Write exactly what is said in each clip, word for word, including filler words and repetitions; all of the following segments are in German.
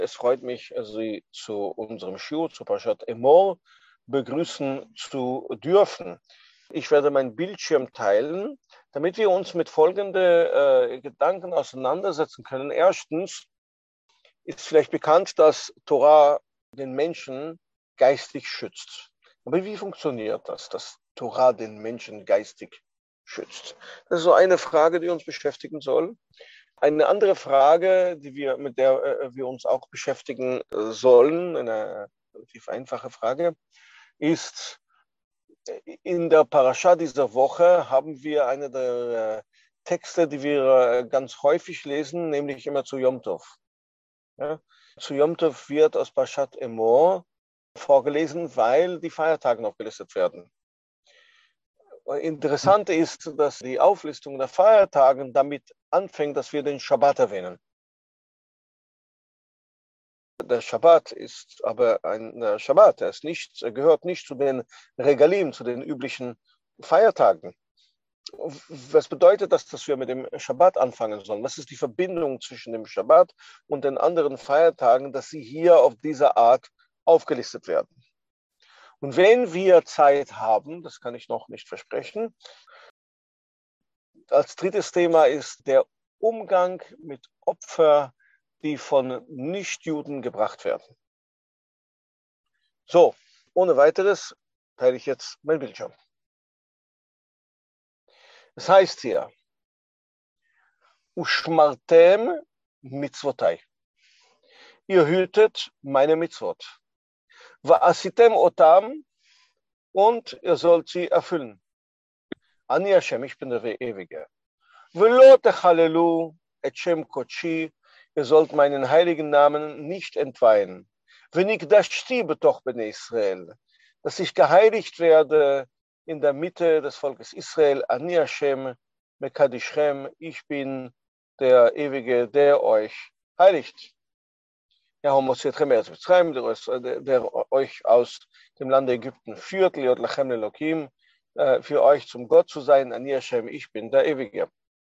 Es freut mich, Sie zu unserem Shiur, zu Parashat Emor, begrüßen zu dürfen. Ich werde meinen Bildschirm teilen, damit wir uns mit folgenden äh, Gedanken auseinandersetzen können. Erstens ist vielleicht bekannt, dass Torah den Menschen geistig schützt. Aber wie funktioniert das, dass Torah den Menschen geistig schützt? Das ist so eine Frage, die uns beschäftigen soll. Eine andere Frage, die wir, mit der äh, wir uns auch beschäftigen äh, sollen, eine relativ einfache Frage, ist, in der Parascha dieser Woche haben wir eine der äh, Texte, die wir äh, ganz häufig lesen, nämlich immer zu Yom Tov. Ja? Zu Yom Tov wird aus Parashat Emor vorgelesen, weil die Feiertage aufgelistet werden. Interessant ist, dass die Auflistung der Feiertage damit anfängt, dass wir den Schabbat erwähnen. Der Schabbat ist aber ein Schabbat, er ist nicht, er gehört nicht zu den Regalim, zu den üblichen Feiertagen. Was bedeutet das, dass wir mit dem Schabbat anfangen sollen? Was ist die Verbindung zwischen dem Schabbat und den anderen Feiertagen, dass sie hier auf diese Art aufgelistet werden? Und wenn wir Zeit haben, das kann ich noch nicht versprechen, als drittes Thema ist der Umgang mit Opfern, die von Nichtjuden gebracht werden. So, ohne weiteres teile ich jetzt mein Bildschirm. Es heißt hier, Ushmartem mitzvotai. Ihr hütet meine Mitzvot. Va'asitem otam, und ihr sollt sie erfüllen. Ani Hashem, ich bin der Ewige. Velo techalelu et Shem Kodshi, ihr sollt meinen heiligen Namen nicht entweihen. V'nikdashti betoch bnei Israel, dass ich geheiligt werde in der Mitte des Volkes Israel. Ani Hashem mekadishchem, ich bin der Ewige, der euch heiligt. Ja, der, der euch aus dem Lande Ägypten führt, liot lachem lelokim, für euch zum Gott zu sein, Ani Hashem, ich bin der Ewige.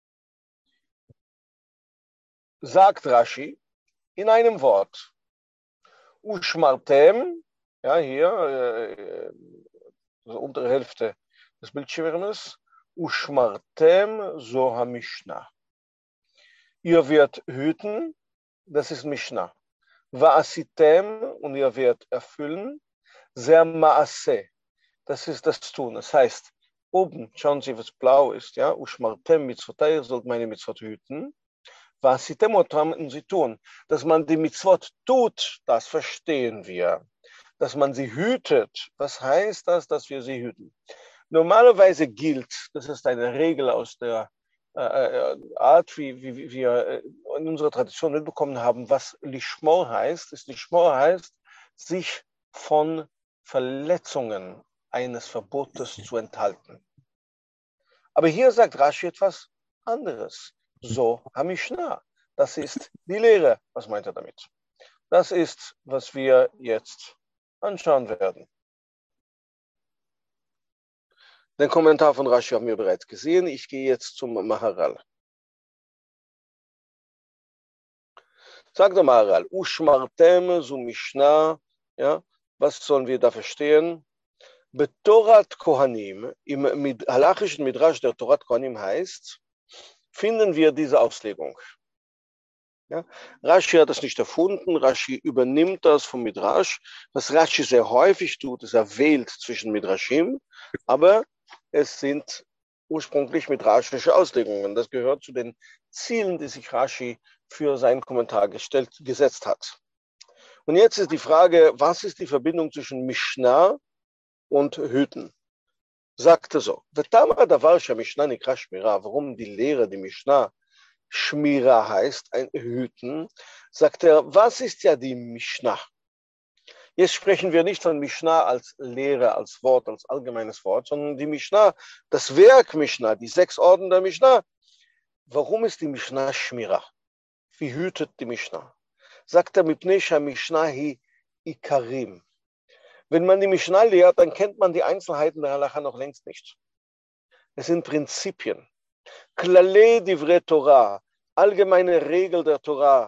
Sagt Rashi in einem Wort, Ushmartem, ja, hier, äh, die untere Hälfte des Bildschirmes, Ushmartem so ha-Mishnah. Ihr werdet hüten, das ist Mishnah. Va'asitem, und ihr werdet erfüllen, sehr Maaseh, das ist das Tun. Das heißt, oben, schauen Sie, was blau ist, ja, Ushmartem mitzvotai, ihr sollt meine Mitzvot hüten. Va'asitem otam, und sie tun. Dass man die Mitzvot tut, das verstehen wir. Dass man sie hütet, was heißt das, dass wir sie hüten? Normalerweise gilt, das ist eine Regel aus der äh, Art, wie, wie, wie wir in unserer Tradition mitbekommen haben, was Lishmor heißt. Ist Lishmor heißt, sich von Verletzungen eines Verbotes zu enthalten. Aber hier sagt Rashi etwas anderes. So ha-Mishnah. Das ist die Lehre. Was meint er damit? Das ist, was wir jetzt anschauen werden. Den Kommentar von Rashi haben wir bereits gesehen. Ich gehe jetzt zum Maharal. Sagt der Maharal, Ushmartem zu Mishnah, ja, was sollen wir da verstehen? Betorat Kohanim, im halachischen Midrash der Torat Kohanim heißt, finden wir diese Auslegung. Ja, Rashi hat das nicht erfunden, Rashi übernimmt das vom Midrash. Was Rashi sehr häufig tut, ist, er wählt zwischen Midrashim, aber es sind ursprünglich midrashische Auslegungen. Das gehört zu den Zielen, die sich Rashi für seinen Kommentar gestellt, gesetzt hat. Und jetzt ist die Frage, was ist die Verbindung zwischen Mishnah und Hüten? Sagte so, warum die Lehre, die Mishnah, Shmira heißt, ein Hüten, sagt er, was ist ja die Mishnah? Jetzt sprechen wir nicht von Mishnah als Lehre, als Wort, als allgemeines Wort, sondern die Mishnah, das Werk Mishnah, die sechs Orden der Mishnah. Warum ist die Mishnah Shmira? Wie hütet die Mishnah? Sagt er, Mipnei Mishnah hi Ikarim. Wenn man die Mishnah lehrt, dann kennt man die Einzelheiten der Halacha noch längst nicht. Es sind Prinzipien. Klalei Divrei Torah, allgemeine Regel der Torah,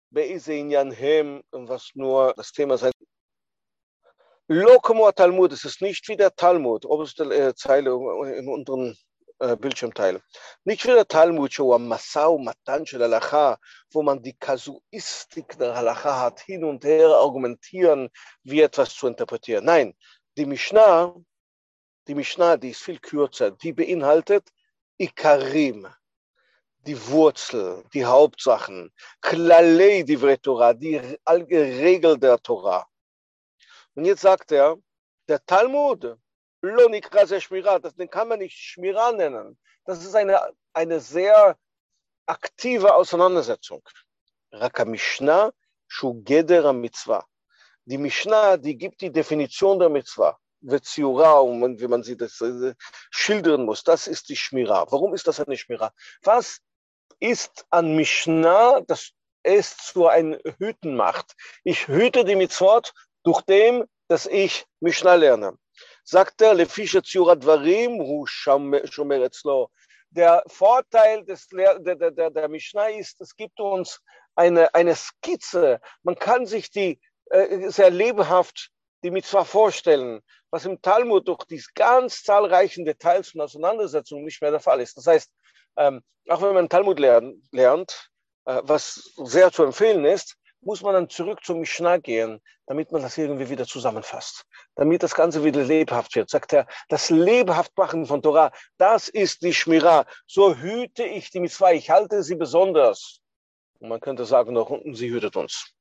Be'eze Inyan Hem, was nur das Thema sein. Lokomo Talmud, es ist nicht wie der Talmud, oberste Zeile im unteren äh, Bildschirmteil. Nicht wie der Talmud, wo am Masau Matan shel Halacha, wo man die Kasuistik der Halacha hat, hin und her argumentieren, wie etwas zu interpretieren. Nein, die Mishnah, die Mishnah, die ist viel kürzer, die beinhaltet Ikarim, die Wurzel, die Hauptsachen, Klalei Divrei Torah, die Regel der Torah. Und jetzt sagt er, der Talmud, Lo nikra ze Shmira, den kann man nicht Shmira nennen. Das ist eine, eine sehr aktive Auseinandersetzung. Raka Mishnah, shu geder mitzvah. Die Mishnah, die gibt die Definition der Mitzvah. Veziura, und wie man sie das äh, schildern muss, das ist die Shmira. Warum ist das eine Shmira? Was ist an Mishnah, dass es zu einem Hüten macht? Ich hüte die Mitzvot durch dem, dass ich Mishnah lerne. Sagt er, Lefische Tzura Dvarim, hu shomer etzlo. Der Vorteil des, der, der, der, der Mishnah ist, es gibt uns eine, eine Skizze. Man kann sich die äh, sehr lebhaft die Mitzvah vorstellen, was im Talmud durch die ganz zahlreichen Details und Auseinandersetzungen nicht mehr der Fall ist. Das heißt, ähm, auch wenn man Talmud lernt, lernt äh, was sehr zu empfehlen ist, muss man dann zurück zum Mishnah gehen, damit man das irgendwie wieder zusammenfasst, damit das Ganze wieder lebhaft wird. Sagt er, das Lebhaftmachen von Torah, das ist die Shmira. So hüte ich die Mitzvah, ich halte sie besonders. Und man könnte sagen, noch unten, sie hütet uns.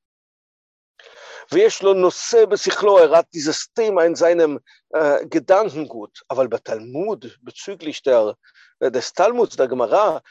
Er hat dieses Thema in seinem äh, Gedankengut. Aber bei Talmud, bezüglich der, äh, des Talmuds, der Gemara,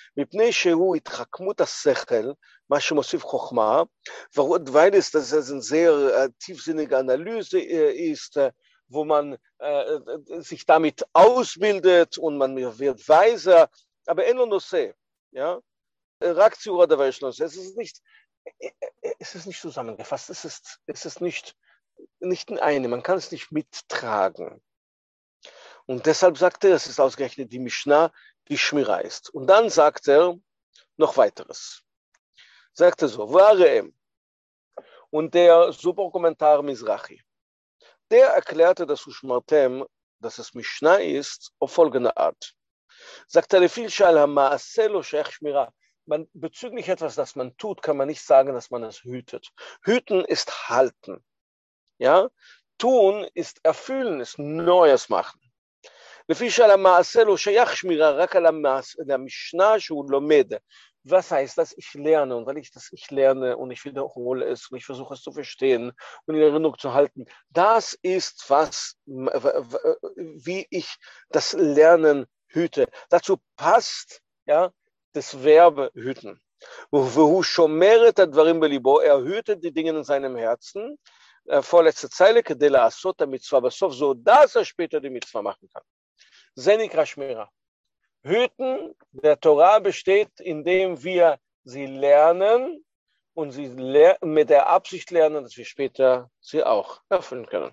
weil es das eine sehr äh, tiefsinnige Analyse äh, ist, äh, wo man äh, sich damit ausbildet und man wird weiser. Aber ja, es ist nicht Es ist nicht zusammengefasst, es ist, es ist nicht, nicht in einem, man kann es nicht mittragen. Und deshalb sagt er, es ist ausgerechnet die Mishnah, die Shmira ist. Und dann sagt er noch weiteres. Sagt er so, Vareem. Und der Superkommentar Mizrahi, der erklärte das Ushmartem, dass es Mishnah ist, auf folgende Art. Sagt er, Lefil Shal HaMaaseh lo Sheikh Shmira. Man, bezüglich etwas, das man tut, kann man nicht sagen, dass man es hütet. Hüten ist halten. Ja? Tun ist erfüllen, ist Neues machen. Was heißt das? Ich lerne, und weil ich das ich lerne und ich wiederhole es und ich versuche es zu verstehen und in Erinnerung zu halten, das ist was, wie ich das Lernen hüte. Dazu passt, ja, das Verb hüten. Er hütet die Dinge in seinem Herzen. Vorletzte Zeile, so dass er später die Mitzvah machen kann. Zenikra Shmira. Hüten der Torah besteht, indem wir sie lernen und sie ler- mit der Absicht lernen, dass wir später sie auch erfüllen können.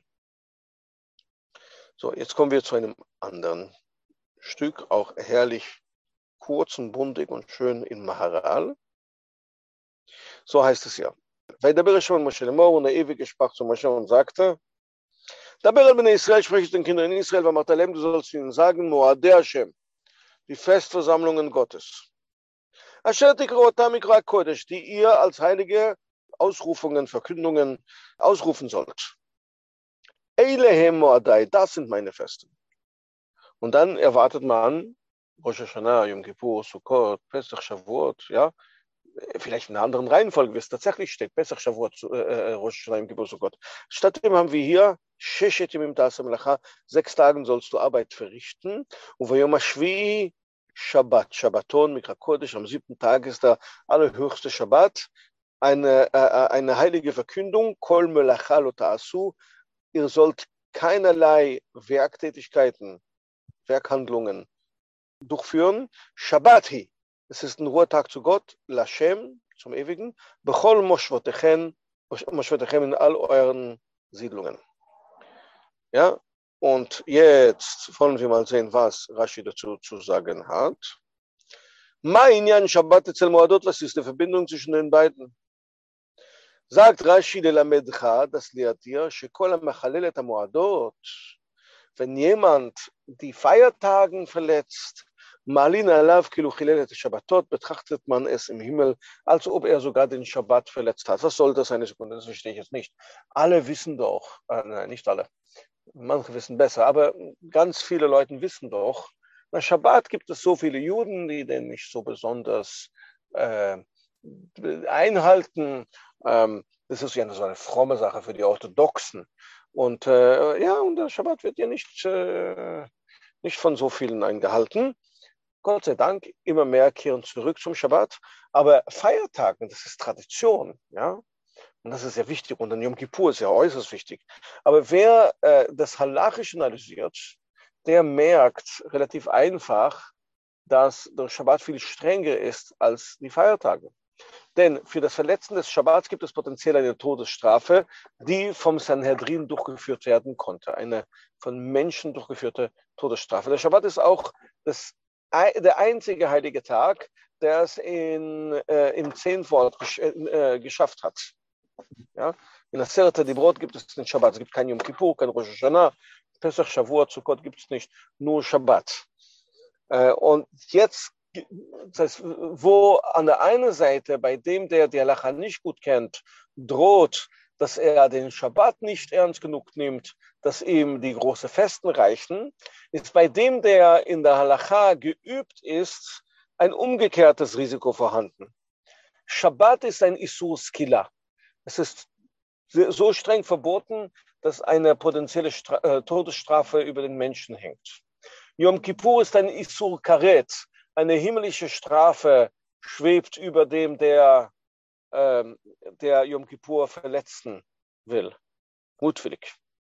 So, jetzt kommen wir zu einem anderen Stück, auch herrlich kurz und buntig und schön in Maharal. So heißt es ja. Vaydaber Hashem Moshe lemor, und der Ewige sprach zu Moshe und sagte, Daber al Bnei Israel, spreche den Kindern in Israel, v'amart alehem, du sollst ihnen sagen, Moadei Hashem, die Festversammlungen Gottes. Asher tikro otam mikra kodesh, die ihr als heilige Ausrufungen, Verkündungen ausrufen sollt. Eilehem Moadei, das sind meine Feste. Und dann erwartet man Rosh Hashanah, Yom Kippur, Sukkot, Pesach, Shavuot, ja, vielleicht in einer anderen Reihenfolge, wie es tatsächlich steht, Pesach, Shavuot, äh, Rosh Hashanah, Yom Kippur, Sukkot. Stattdem haben wir hier Sheshet Yemim Ta'aseh Melacha, sechs Tagen sollst du Arbeit verrichten, und Vayom HaShvi'i Shabbat, Shabbaton, Mikra Kodesh, am siebten Tag ist der allerhöchste Shabbat, eine, äh, eine heilige Verkündung, Kol Melacha lo ta'asu, ihr sollt keinerlei Werktätigkeiten, Werkhandlungen durchführen. Shabbathi, es ist ein Ruhetag zu Gott, Lashem, zum Ewigen, Bechol Moshvotechem, Moshvotechem in all euren Siedlungen. Ja, und jetzt wollen wir mal sehen, was Rashi dazu zu sagen hat. Ma inyan Shabbat etzel Moadot, was ist die Verbindung zwischen den beiden? sagt Rashi lelamedcha, das lehrt dir, shekol ha-mechalel et ha-moadot, wenn jemand die Feiertagen verletzt, Malin alav kilu chilel et Shabbatot, betrachtet man es im Himmel, als ob er sogar den Shabbat verletzt hat. Was soll das? Eine Sekunde, das verstehe ich jetzt nicht. Alle wissen doch, äh, nein, nicht alle, manche wissen besser, aber ganz viele Leute wissen doch, na Shabbat gibt es so viele Juden, die den nicht so besonders äh, einhalten. Ähm, das ist ja so eine fromme Sache für die Orthodoxen. Und äh, ja, und der Schabbat wird ja nicht, äh, nicht von so vielen eingehalten. Gott sei Dank, immer mehr kehren zurück zum Schabbat. Aber Feiertagen, das ist Tradition, ja. Und das ist sehr wichtig. Und dann Yom Kippur ist ja äußerst wichtig. Aber wer äh, das halachisch analysiert, der merkt relativ einfach, dass der Schabbat viel strenger ist als die Feiertage. Denn für das Verletzen des Schabbats gibt es potenziell eine Todesstrafe, die vom Sanhedrin durchgeführt werden konnte. Eine von Menschen durchgeführte Todesstrafe. Der Schabbat ist auch das, der einzige heilige Tag, der es in, äh, im Zehnwort gesch äh, geschafft hat. Ja? In Aseret Dibrot gibt es den Schabbat. Es gibt kein Yom Kippur, kein Rosh Hashanah, Pesach, Shavuot, Sukkot gibt es nicht, nur Schabbat. Äh, und jetzt das heißt, wo an der einen Seite bei dem, der die Halacha nicht gut kennt, droht, dass er den Schabbat nicht ernst genug nimmt, dass ihm die großen Festen reichen, ist bei dem, der in der Halacha geübt ist, ein umgekehrtes Risiko vorhanden. Schabbat ist ein Isur Skila. Es ist so streng verboten, dass eine potenzielle Stra- äh, Todesstrafe über den Menschen hängt. Yom Kippur ist ein Isur Karet. Eine himmlische Strafe schwebt über dem, der, ähm, der Yom Kippur verletzen will. Mutwillig.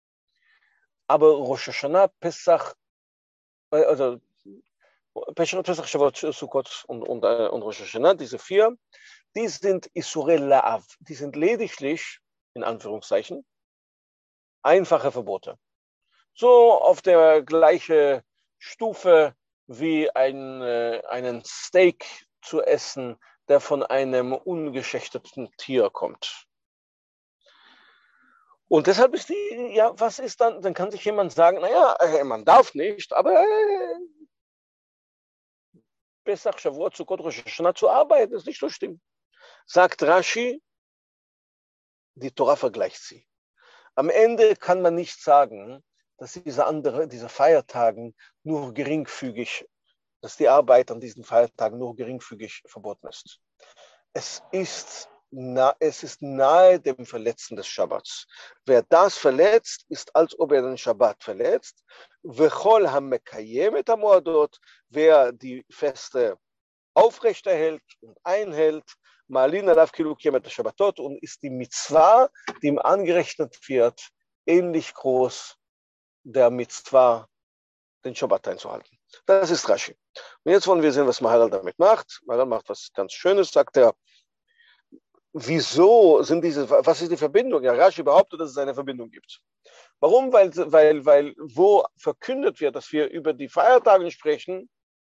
Aber Rosh Hashanah, Pesach, äh, also Pesach, Shavuot, Sukkot und, und, äh, und Rosh Hashanah, diese vier, die sind Isurei La'av. Die sind lediglich, in Anführungszeichen, einfache Verbote. So auf der gleichen Stufe wie ein, äh, einen Steak zu essen, der von einem ungeschächteten Tier kommt. Und deshalb ist die, ja, was ist dann, dann kann sich jemand sagen, naja, äh, man darf nicht, aber äh, Pesach, Shavuot, Sukkot, Rosh Hashanah zu arbeiten, ist nicht so schlimm. Sagt Rashi, die Torah vergleicht sie. Am Ende kann man nicht sagen, dass diese andere, diese Feiertagen nur geringfügig, dass die Arbeit an diesen Feiertagen nur geringfügig verboten ist. Es ist, na, es ist nahe dem Verletzen des Schabbats. Wer das verletzt, ist, als ob er den Schabbat verletzt. V'chol ha-mekayem et ha-moadot, wer die Feste aufrechterhält und einhält, Malin alav kilu kiyem et ha-Shabbatot, und ist die Mitzvah, die ihm angerechnet wird, ähnlich groß der Mitzvah, den Shabbat einzuhalten. Das ist Rashi. Und jetzt wollen wir sehen, was Maharal damit macht. Maharal macht was ganz Schönes, sagt er. Wieso sind diese, was ist die Verbindung? Ja, Rashi behauptet, dass es eine Verbindung gibt. Warum? Weil, weil, weil wo verkündet wird, dass wir über die Feiertage sprechen,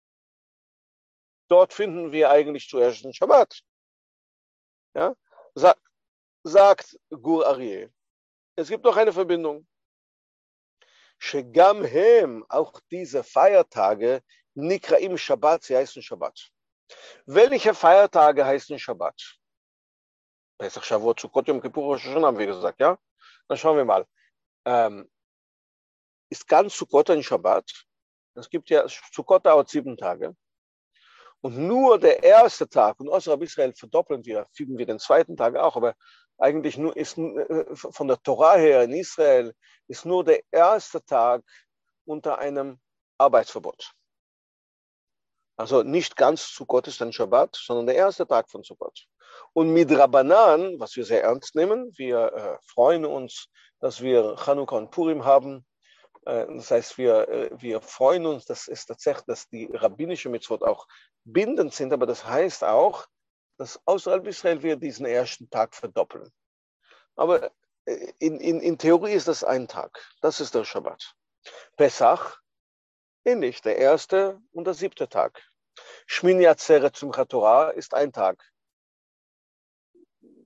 dort finden wir eigentlich zuerst den Shabbat. Ja? Sa- sagt Gur Aryeh. Es gibt noch eine Verbindung. Shegam hem, auch diese Feiertage, Nikraim Shabbat, sie heißen Shabbat. Welche Feiertage heißen Shabbat? Pesach, Shavuot, Sukkot, Yom Kippur, Rosh Hashanah, haben wir gesagt, ja? Dann schauen wir mal. Ähm, ist ganz Sukkot ein Shabbat? Es gibt ja, Sukkot dauert sieben Tage. Und nur der erste Tag, und außerhalb Israel verdoppeln wir, fügen wir den zweiten Tag auch, aber eigentlich nur ist von der Torah her in Israel ist nur der erste Tag unter einem Arbeitsverbot. Also nicht ganz Sukkot ist ein Shabbat, sondern der erste Tag von Sukkot. Und mit Rabbanan, was wir sehr ernst nehmen, wir äh, freuen uns, dass wir Chanukka und Purim haben. Äh, das heißt, wir, äh, wir freuen uns, dass es tatsächlich, dass die rabbinische Mitzvot auch bindend sind, aber das heißt auch, dass außerhalb Israel wir diesen ersten Tag verdoppeln. Aber in, in, in Theorie ist das ein Tag. Das ist der Shabbat. Pesach, ähnlich, der erste und der siebte Tag. Shmini Atzeret Simchat Torah ist ein Tag.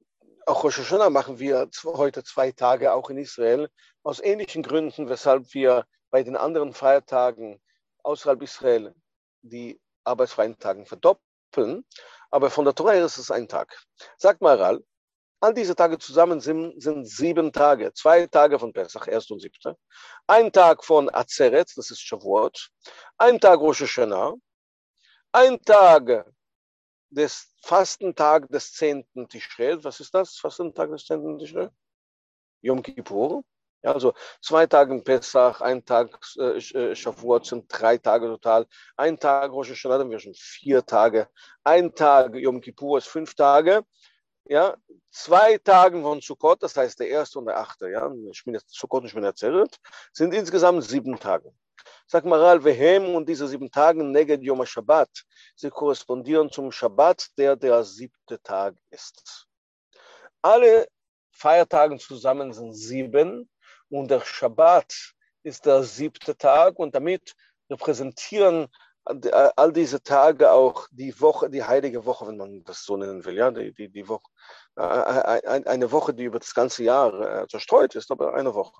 auch Rosh Hashanah machen wir heute zwei Tage auch in Israel, aus ähnlichen Gründen, weshalb wir bei den anderen Feiertagen außerhalb Israel die arbeitsfreien Tage verdoppeln. Aber von der Torah her ist es ein Tag. Sagt Maharal, all diese Tage zusammen sind, sind sieben Tage. Zwei Tage von Pesach, erst und siebte. Ein Tag von Azeret, das ist Shavuot. Ein Tag Rosh Hashanah. Ein Tag des Fastentag des zehnten Tischrei. Was ist das? Fastentag des zehnten Tischrei? Yom Kippur. Ja, also zwei Tage Pesach, ein Tag äh, Shavuot sind drei Tage total. Ein Tag Rosh Hashanah, dann haben wir schon vier Tage. Ein Tag Yom Kippur ist fünf Tage. Ja, zwei Tage von Sukkot, das heißt der erste und der achte, ja, Sukkot und Shmini Atzeret, sind insgesamt sieben Tage. Sag Maharal, Vehem und diese sieben Tage neged Yom Shabbat, sie korrespondieren zum Shabbat, der der siebte Tag ist. Alle Feiertage zusammen sind sieben und der Shabbat ist der siebte Tag und damit repräsentieren all diese Tage auch die Woche, die heilige Woche, wenn man das so nennen will, ja, die, die, die Woche, eine Woche, die über das ganze Jahr zerstreut ist, aber eine Woche.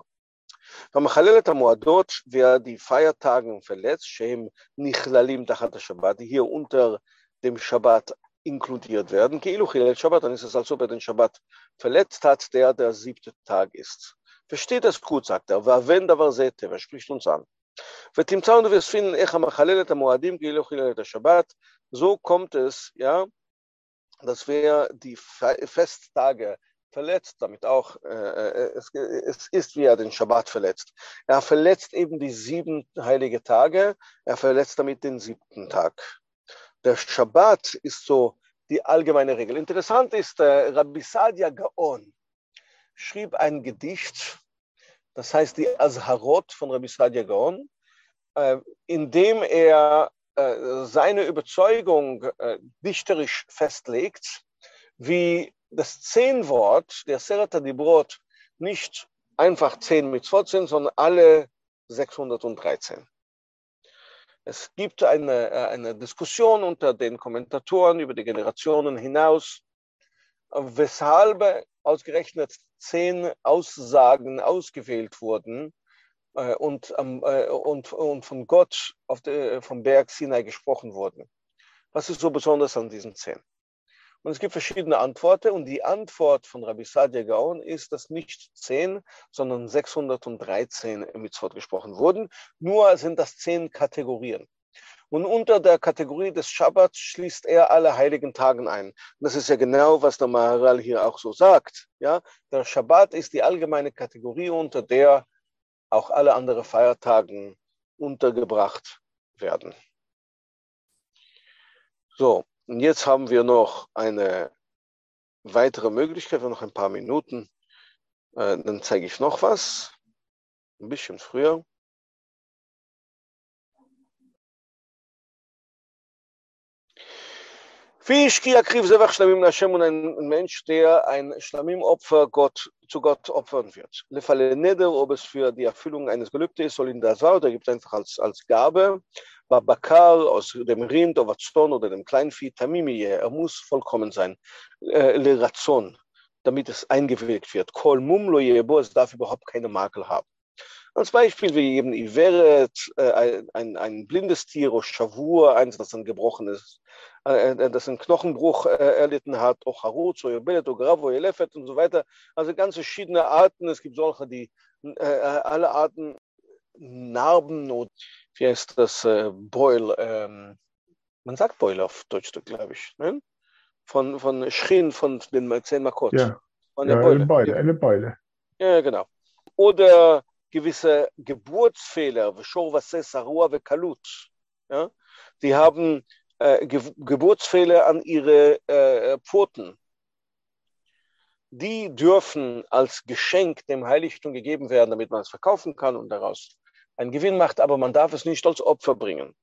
Wer die Feiertage verletzt, Shem Nichlalim Tachat Shabbat, die hier unter dem Shabbat inkludiert werden, dann ist es, als ob er den Shabbat verletzt hat, der der siebte Tag ist. Versteht das gut, sagt er. Wer spricht uns an? ותמצא לנו וספין איך המחלל את המועדים כאילו חילל את השבת. So kommt es, ja, dass wer die Festtage verletzt, damit auch, äh, es, es ist, wie er den Schabbat verletzt. Er verletzt eben die sieben heilige Tage, er verletzt damit den siebten Tag. Der Schabbat ist so die allgemeine Regel. Interessant ist, äh, Rabbi Saadia Gaon schrieb ein Gedicht, das heißt die Azharot von Rabbi Saadia Gaon, äh, in dem er äh, seine Überzeugung äh, dichterisch festlegt, wie das Zehnwort der Aseret HaDibrot nicht einfach zehn Mitzvot sind, sondern alle sechshundertdreizehn. Es gibt eine, eine Diskussion unter den Kommentatoren über die Generationen hinaus, weshalb ausgerechnet zehn Aussagen ausgewählt wurden äh, und, äh, und, und von Gott auf der, vom Berg Sinai gesprochen wurden. Was ist so besonders an diesen zehn? Und es gibt verschiedene Antworten und die Antwort von Rabbi Saadia Gaon ist, dass nicht zehn, sondern sechshundertdreizehn Mitzvot gesprochen wurden. Nur sind das zehn Kategorien. Und unter der Kategorie des Schabbats schließt er alle heiligen Tage ein. Und das ist ja genau, was der Maharal hier auch so sagt. Ja? Der Schabbat ist die allgemeine Kategorie, unter der auch alle anderen Feiertage untergebracht werden. So, und jetzt haben wir noch eine weitere Möglichkeit, wir haben noch ein paar Minuten. Äh, dann zeige ich noch was, ein bisschen früher. Wie Shkia Kriv Zevach Shlamim Lashem, und ein Mensch, der ein Shlamim-Opfer Gott, zu Gott opfern wird. Lefale Neder, ob es für die Erfüllung eines Gelübdes ist, soll in der Sau, der gibt es einfach als, als Gabe. Babakar, aus dem Rind, Ovazon oder dem Kleinvieh, Tamimiye, er muss vollkommen sein. Äh, Le Razon, damit es eingewilligt wird. Kol Mumlo Yebo, es darf überhaupt keine Makel haben. Als Beispiel wie eben Iveret, äh, ein, ein blindes Tier, oder Shavur, eins, das ein gebrochenes, äh, das einen Knochenbruch äh, erlitten hat, auch Harutz, oder Belet, oder Grav, oder Elefet und so weiter. Also ganz verschiedene Arten. Es gibt solche, die äh, alle Arten Narben und wie heißt das, äh, Beul, ähm, man sagt Beul auf Deutsch, glaube ich, ne? Von, von Schrien, von den zehn Makot. Ja, von ja, der eine Beule. Beule, eine Beule. Ja, genau. Oder gewisse Geburtsfehler, ja, die haben äh, Ge Geburtsfehler an ihre äh, Pfoten. Die dürfen als Geschenk dem Heiligtum gegeben werden, damit man es verkaufen kann und daraus einen Gewinn macht, aber man darf es nicht als Opfer bringen.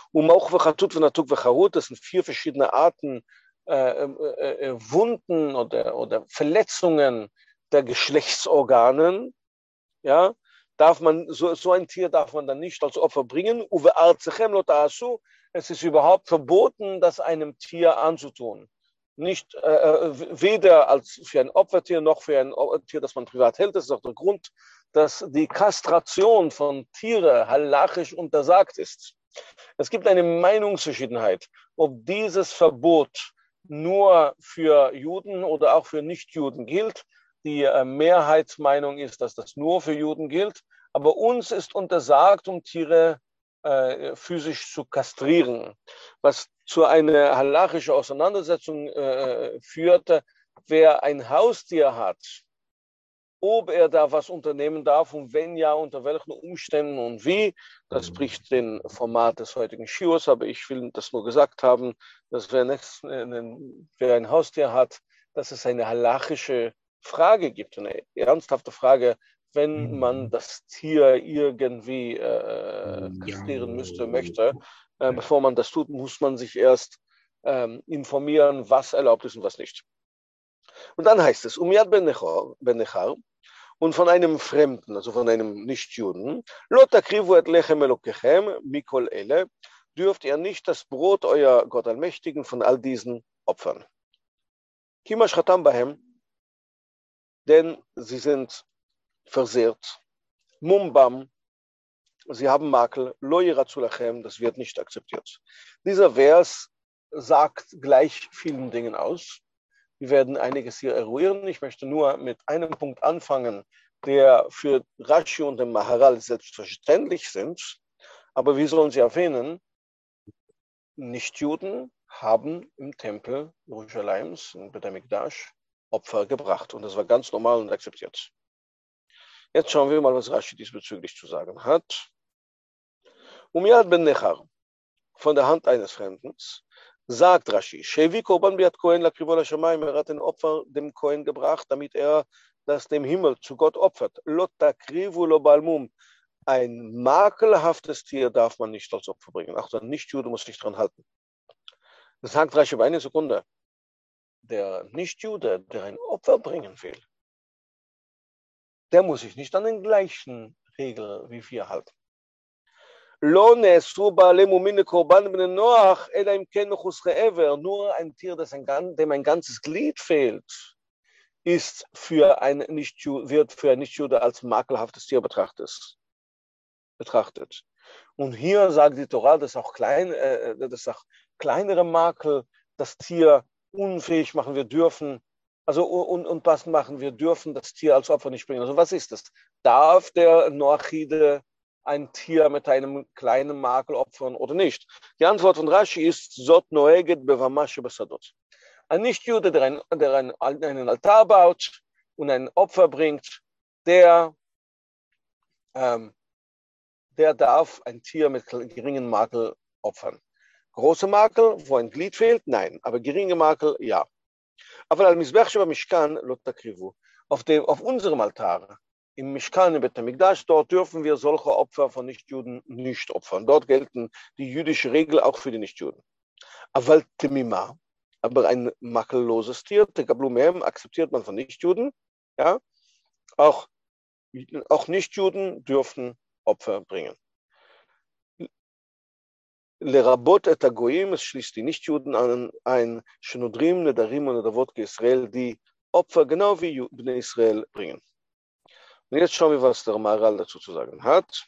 Das sind vier verschiedene Arten äh, äh, Wunden oder, oder Verletzungen der Geschlechtsorganen. Ja, darf man, so, so ein Tier darf man dann nicht als Opfer bringen. Es ist überhaupt verboten, das einem Tier anzutun. nicht äh, weder als für ein Opfertier noch für ein Tier, das man privat hält. Das ist auch der Grund, dass die Kastration von Tieren halachisch untersagt ist. Es gibt eine Meinungsverschiedenheit, ob dieses Verbot nur für Juden oder auch für Nichtjuden gilt. Die äh, Mehrheitsmeinung ist, dass das nur für Juden gilt. Aber uns ist untersagt, um Tiere äh, physisch zu kastrieren, was zu einer halachischen Auseinandersetzung äh, führte. Wer ein Haustier hat, ob er da was unternehmen darf und wenn ja, unter welchen Umständen und wie. Das spricht den Format des heutigen Shiurs, aber ich will das nur gesagt haben, dass wer, nächst, wer ein Haustier hat, dass es eine halachische Frage gibt, eine ernsthafte Frage, wenn man das Tier irgendwie äh, kastrieren müsste, möchte. Äh, bevor man das tut, muss man sich erst ähm, informieren, was erlaubt ist und was nicht. Und dann heißt es, Umyad ben Nechar, und von einem Fremden, also von einem Nichtjuden, Lo takrivu et lechem Elokechem mikol ele, dürft ihr nicht das Brot euer Gott Allmächtigen von all diesen opfern. Kima shchatam bahem, denn sie sind versehrt. Mumbam, sie haben Makel. Lo yiratzu lachem, das wird nicht akzeptiert. Dieser Vers sagt gleich vielen Dingen aus. Wir werden einiges hier eruieren. Ich möchte nur mit einem Punkt anfangen, der für Rashi und den Maharal selbstverständlich sind. Aber wir sollen sie erwähnen, Nichtjuden haben im Tempel Jerusalems, in Bet HaMikdash, Opfer gebracht. Und das war ganz normal und akzeptiert. Jetzt schauen wir mal, was Rashi diesbezüglich zu sagen hat. Umyad ben Nechar, von der Hand eines Fremden, sagt Rashi, Shevi Korban biat Kohen lakrivo lashamayim, er hat ein Opfer dem Kohen gebracht, damit er das dem Himmel zu Gott opfert. Lo takrivu lo balmum, ein makelhaftes Tier darf man nicht als Opfer bringen. Auch der Nichtjude muss sich dran halten. Das sagt Rashi bei einer Sekunde. Der Nichtjude, der ein Opfer bringen will, der muss sich nicht an den gleichen Regeln wie wir halten. Nur ein Tier, das ein, dem ein ganzes Glied fehlt, ist für ein Nichtjude, wird für ein Nichtjude als makelhaftes Tier betrachtet. betrachtet. Und hier sagt die Torah, dass auch, klein, äh, dass auch kleinere Makel das Tier unfähig machen, wir dürfen, also un, unpassend machen, wir dürfen das Tier als Opfer nicht bringen. Also was ist das? Darf der Noachide ein Tier mit einem kleinen Makel opfern oder nicht? Die Antwort von Rashi ist, Zot noeget bevamashe besadot. Ein Nichtjude, der, ein, der ein, einen Altar baut und ein Opfer bringt, der, ähm, der darf ein Tier mit geringen Makel opfern. Große Makel, wo ein Glied fehlt? Nein. Aber geringe Makel? Ja. Aber al-Mizbech sheba Mishkan lo takrivu. Auf dem, auf unserem Altar, im Mishkan, im Bet HaMikdash, dort dürfen wir solche Opfer von Nichtjuden nicht opfern. Dort gelten die jüdische Regel auch für die Nichtjuden. Aval temima, aber ein makelloses Tier, tekablu mehem, akzeptiert man von Nichtjuden. Ja? Auch, auch Nichtjuden dürfen Opfer bringen. Lerabot et hagoyim, es schließt die Nichtjuden an, ein Shenodrim, Nedarim und Nedavot Israel, die Opfer genau wie Bnei Israel bringen. Und jetzt schauen wir, was der Maharal dazu zu sagen hat.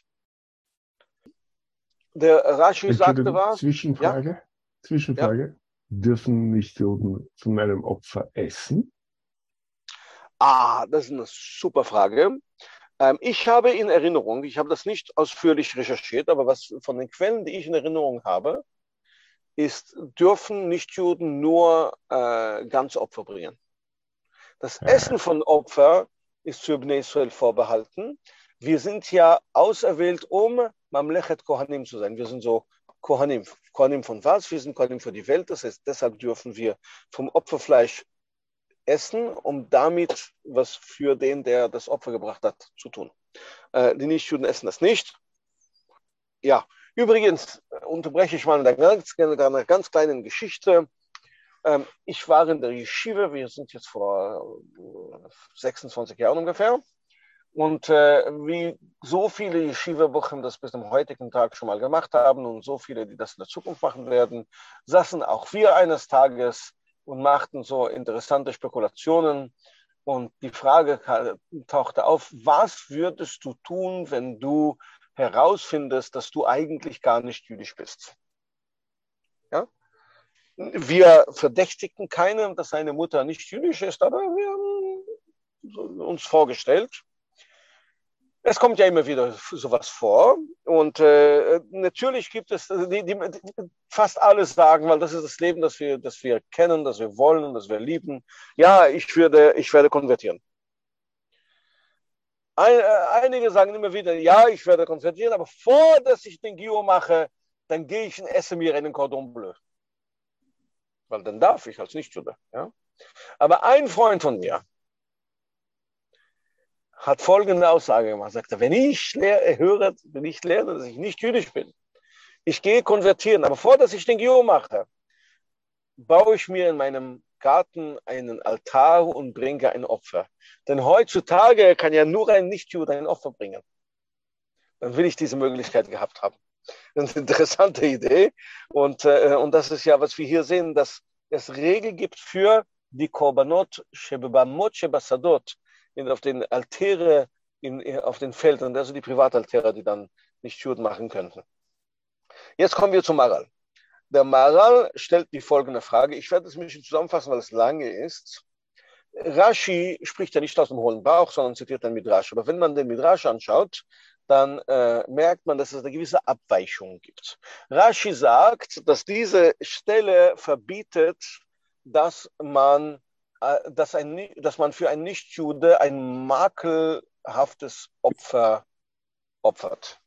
Der Rashi sagte was. Zwischenfrage. Ja? Zwischenfrage. Ja? Dürfen Nichtjuden von meinem Opfer essen? Ah, das ist eine super Frage. Ähm, ich habe in Erinnerung, ich habe das nicht ausführlich recherchiert, aber was von den Quellen, die ich in Erinnerung habe, ist, dürfen Nichtjuden nur äh, ganze Opfer bringen. Das ja. Essen von Opfer ist für Bnei Israel vorbehalten. Wir sind ja auserwählt, um Mamlechet Kohanim zu sein. Wir sind so Kohanim. Kohanim von was? Wir sind Kohanim für die Welt. Das heißt, deshalb dürfen wir vom Opferfleisch essen, um damit was für den, der das Opfer gebracht hat, zu tun. Äh, die Nichtjuden essen das nicht. Ja, übrigens unterbreche ich mal mit einer ganz, einer ganz kleinen Geschichte. Ähm, ich war in der Yeshiva, wir sind jetzt vor sechsundzwanzig Jahren ungefähr. Und äh, wie so viele Yeshiva-Buchen das bis zum heutigen Tag schon mal gemacht haben und so viele, die das in der Zukunft machen werden, saßen auch wir eines Tages und machten so interessante Spekulationen. Und die Frage tauchte auf, was würdest du tun, wenn du herausfindest, dass du eigentlich gar nicht jüdisch bist? Ja? Wir verdächtigten keinen, dass seine Mutter nicht jüdisch ist, aber wir haben uns vorgestellt. Es kommt ja immer wieder sowas vor. Und äh, natürlich gibt es, die, die, fast alle sagen, weil das ist das Leben, das wir, das wir kennen, das wir wollen, das wir lieben. Ja, ich, würde, ich werde konvertieren. Ein, äh, einige sagen immer wieder, ja, ich werde konvertieren, aber vor, dass ich den Gior mache, dann gehe ich und esse mir einen Cordon Bleu. Weil dann darf ich als Nichtjude. Ja? Aber ein Freund von mir hat folgende Aussage gemacht. Er sagte, wenn ich lehre, höre, wenn ich lerne, dass ich nicht jüdisch bin, ich gehe konvertieren, aber vor, dass ich den Gior mache, baue ich mir in meinem Garten einen Altar und bringe ein Opfer. Denn heutzutage kann ja nur ein Nichtjude ein Opfer bringen. Dann will ich diese Möglichkeit gehabt haben. Das ist eine interessante Idee. Und, äh, und das ist ja, was wir hier sehen, dass es Regeln gibt für die Korbanot, Shebebamot, Shebasadot, auf den Altäre, in, auf den Feldern, also die Privataltäre, die dann nicht Juden machen könnten. Jetzt kommen wir zum Maral. Der Maral stellt die folgende Frage. Ich werde es ein bisschen zusammenfassen, weil es lange ist. Rashi spricht ja nicht aus dem hohlen Bauch, sondern zitiert den Midrash. Aber wenn man den Midrash anschaut, dann äh, merkt man, dass es eine gewisse Abweichung gibt. Rashi sagt, dass diese Stelle verbietet, dass man, äh, dass, ein, dass man für einen Nichtjude ein makelhaftes Opfer opfert.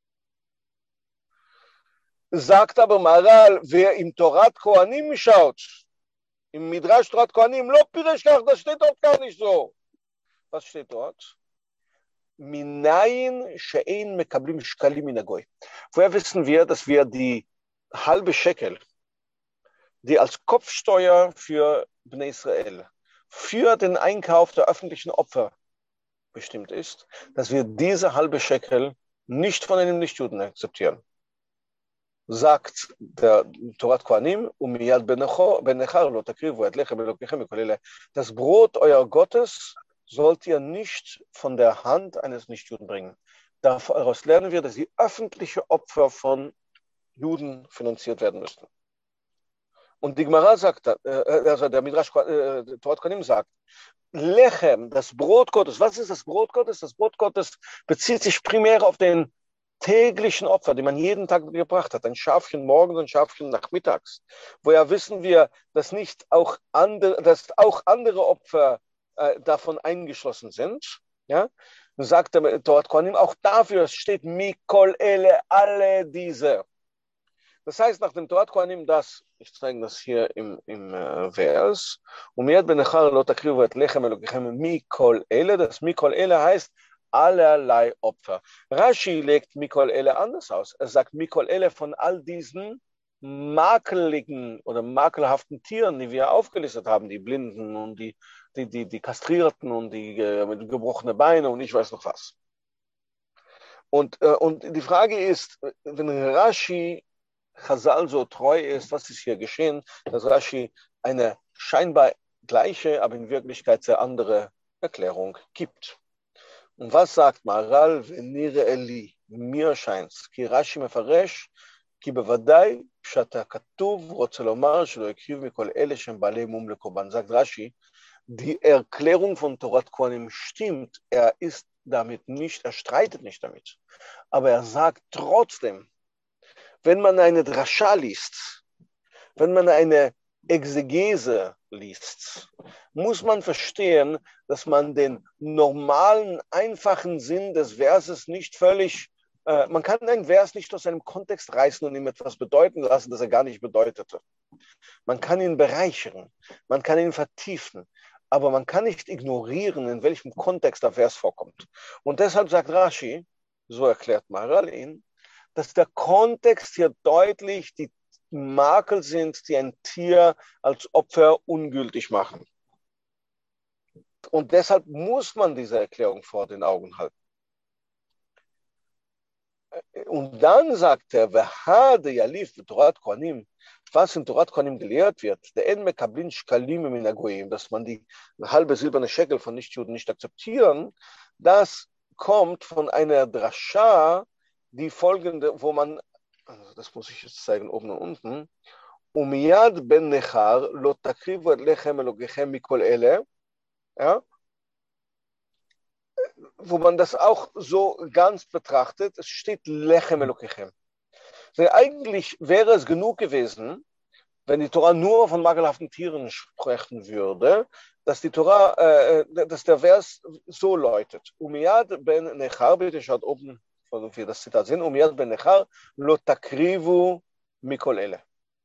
Sagt aber Maral, wer im Torat Kohanim schaut, im Midrash Torat Kohanim, lo pireshkach, das steht dort gar nicht so. Was steht dort? Minayin she'ein mekablim shkalim min hagoy. Woher wissen wir, dass wir die halbe Shekel, die als Kopfsteuer für Bnei Israel, für den Einkauf der öffentlichen Opfer bestimmt ist, dass wir diese halbe Shekel nicht von einem Nichtjuden akzeptieren? Sagt der Torat Kohanim, das Brot euer Gottes sollt ihr nicht von der Hand eines Nichtjuden bringen. Daraus lernen wir, dass die öffentlichen Opfer von Juden finanziert werden müssten. Und die Gemara sagt, also der Midrash äh, Torat Kohanim sagt, Lechem, das Brot Gottes. Was ist das Brot Gottes? Das Brot Gottes bezieht sich primär auf den täglichen Opfer, die man jeden Tag gebracht hat. Ein Schafchen morgens, ein Schafchen nachmittags. Woher wissen wir, dass nicht auch andere, dass auch andere Opfer äh, davon eingeschlossen sind? Ja? Dann sagt der Torat Kohanim, auch dafür steht Mikol Ele, alle diese. Das heißt, nach dem Torat Kohanim, das, ich zeige das hier im, im äh, Vers, Umiyad benechar lo takrivu et lechem elokechem Mikol Ele, das Mikol Ele heißt, allerlei Opfer. Rashi legt Mikol Ele anders aus. Er sagt Mikol Ele von all diesen makeligen oder makelhaften Tieren, die wir aufgelistet haben, die Blinden und die, die, die, die Kastrierten und die äh, mit gebrochenen Beine und ich weiß noch was. Und, äh, und die Frage ist, wenn Rashi Chazal so treu ist, was ist hier geschehen, dass Rashi eine scheinbar gleiche, aber in Wirklichkeit sehr andere Erklärung gibt. Und was sagt Maral? Venire Eli, mir scheint's. Ki Rashi mefaresh, ki bevadai, pshata katuv, רוצה לומר שלא הקריב מכל אלה שהם בעלי מום לקורבן. Sagt Rashi, die Erklärung von Torat Kohanim stimmt, er ist damit nicht, er streitet nicht damit. Aber er sagt trotzdem, wenn man eine Drascha liest, wenn man eine Exegese liest, muss man verstehen, dass man den normalen, einfachen Sinn des Verses nicht völlig, äh, man kann einen Vers nicht aus seinem Kontext reißen und ihm etwas bedeuten lassen, das er gar nicht bedeutete. Man kann ihn bereichern, man kann ihn vertiefen, aber man kann nicht ignorieren, in welchem Kontext der Vers vorkommt. Und deshalb sagt Rashi, so erklärt Maral ihn, dass der Kontext hier deutlich die Makel sind, die ein Tier als Opfer ungültig machen. Und deshalb muss man diese Erklärung vor den Augen halten. Und dann sagt er, Torat Kohanim, was in Torat Kohanim gelehrt wird, der En Mekablin Shkalim min Hagoyim, dass man die halbe silberne Shekel von Nichtjuden nicht akzeptieren, das kommt von einer Drascha, die folgende, wo man, also das muss ich jetzt zeigen, oben und unten, Umiyad ben Nechar, lo takrivu et lechem elokechem mikol ele, ja, wo man das auch so ganz betrachtet, es steht Lechem Elokechem. Also eigentlich wäre es genug gewesen, wenn die Torah nur von makelhaften Tieren sprechen würde, dass die Torah, äh, dass der Vers so läutet. Umiyad ben Nechar, bitte schaut oben, wo wir das Zitat sehen, Umiyad ben Nechar, lo takrivu mikol ele.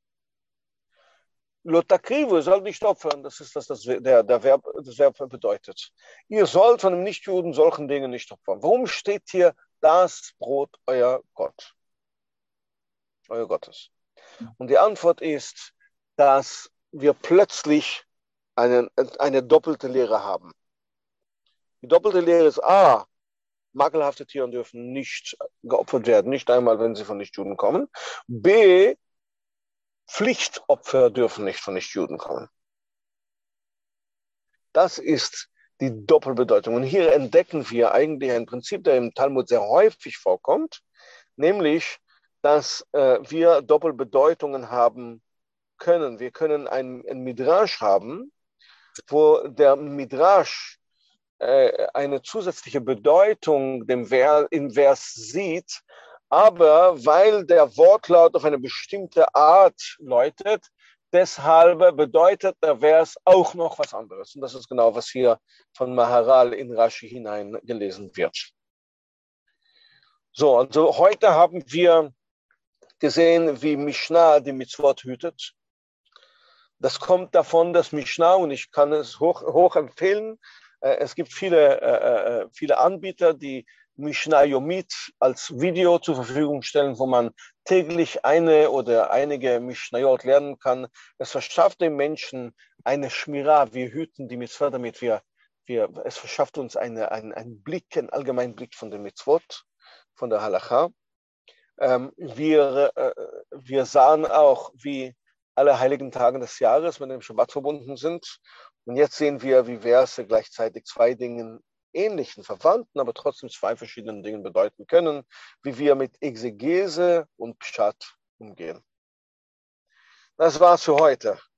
Lo takrivu, soll nicht opfern, das ist das, das, der, der Verb, das Verb bedeutet. Ihr sollt von einem Nichtjuden solchen Dingen nicht opfern. Warum steht hier das Brot euer Gott? Euer Gottes. Und die Antwort ist, dass wir plötzlich eine, eine doppelte Lehre haben. Die doppelte Lehre ist A, makelhafte Tiere dürfen nicht geopfert werden, nicht einmal, wenn sie von Nichtjuden kommen. B, Pflichtopfer dürfen nicht von Nichtjuden kommen. Das ist die Doppelbedeutung. Und hier entdecken wir eigentlich ein Prinzip, der im Talmud sehr häufig vorkommt, nämlich, dass äh, wir Doppelbedeutungen haben können. Wir können ein, ein Midrash haben, wo der Midrash äh, eine zusätzliche Bedeutung dem Ver- im Vers sieht, aber weil der Wortlaut auf eine bestimmte Art läutet, deshalb bedeutet der Vers auch noch was anderes. Und das ist genau, was hier von Maharal in Rashi hineingelesen wird. So, also heute haben wir gesehen, wie Mishnah die Mitzvot hütet. Das kommt davon, dass Mishnah, und ich kann es hoch, hoch empfehlen, äh, es gibt viele, äh, viele Anbieter, die Mishnah Yomit als Video zur Verfügung stellen, wo man täglich eine oder einige Mishnayot lernen kann. Es verschafft dem Menschen eine Schmira, wir hüten die Mitzvah, damit wir, wir es verschafft uns eine, einen, einen Blick, einen allgemeinen Blick von den Mitzvot, von der Halacha. Ähm, wir, äh, wir sahen auch, wie alle heiligen Tage des Jahres mit dem Shabbat verbunden sind. Und jetzt sehen wir, wie Verse gleichzeitig zwei Dingen ähnlichen, verwandten, aber trotzdem zwei verschiedenen Dingen bedeuten können, wie wir mit Exegese und Pshat umgehen. Das war's für heute.